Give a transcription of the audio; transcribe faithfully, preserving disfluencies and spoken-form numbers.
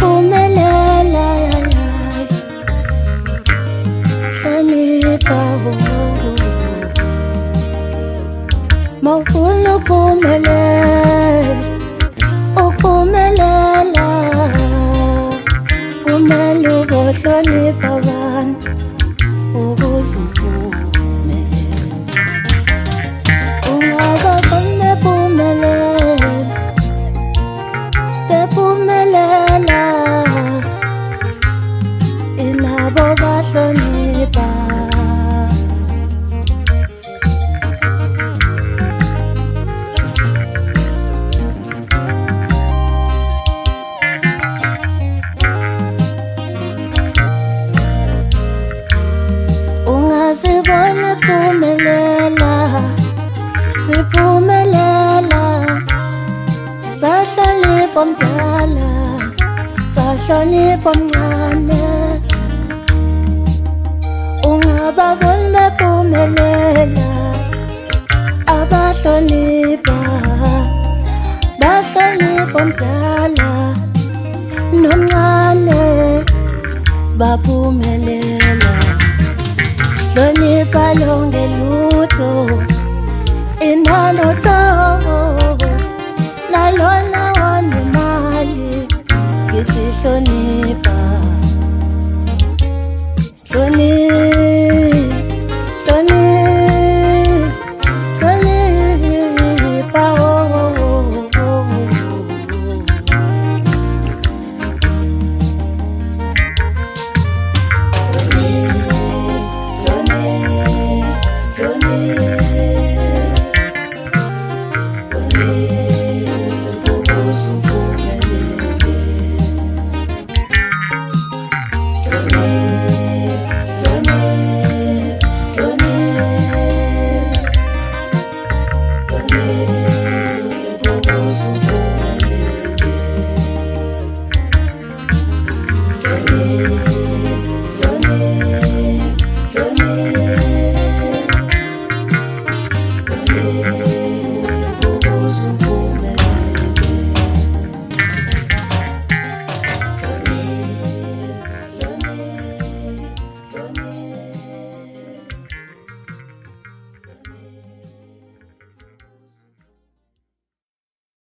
uphumelela hlonipha mawufuna uphumelela uphumelela kumele ubohlonipha abantu ukuze uphumelela ungaba khona uphumelela bephumelela inabo bahlonipha ungazibona siphumelela siphumelela sahlonipha omdala sahlonipha omncane ungababona bephumelela abahlonipha bahlonipha omdala nomncane baphumelela hlonipha lonke lutho inanotho nalona wanemali ngithi hlonipha hlonipha hlonipha hlonipha oh, oh, oh, oh. Yeah.